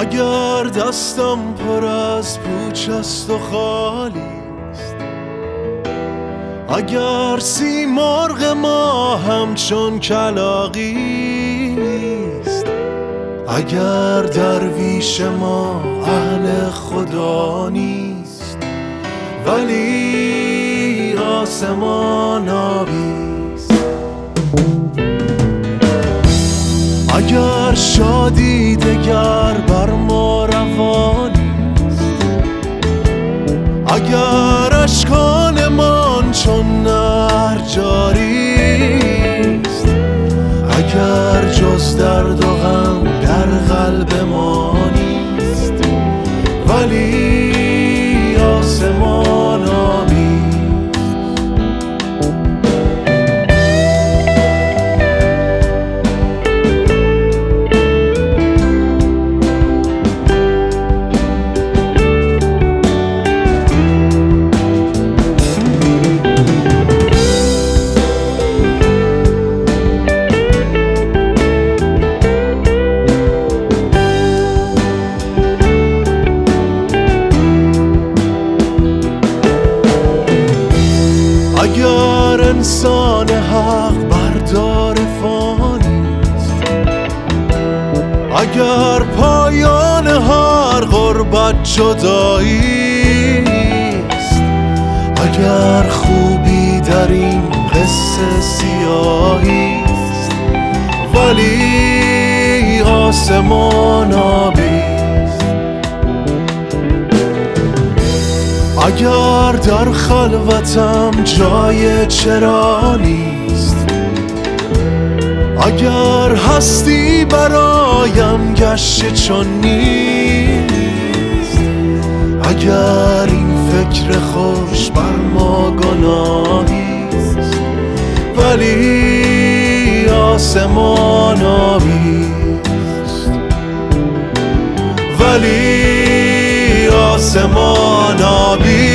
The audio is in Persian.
اگر دستم پر از پوچ است و خالیست، اگر سیمرغ ما همچون کلاغیست، اگر درویش ما اهل خدا نیست ولی آسمان آبیست، اگر شادی دگر بر ما روا نیست، اگر اشکانمان چون نهر جاریست، اگر جز درد و غم در قلب ما نیست ولی آسمان آبیست. اگر انسان حق بردار فانیست، اگر پایان هر غربت جداییست، اگر خوبی در این قصه سیاهیست ولی آسمان آبیست، اگر در خلوتم جای چرا نیست، اگر هستی برایم گشته چون نیست، اگر این فکر خوش بر ما گناهیست ولی آسمان آبیست، ولی آسمان آبی.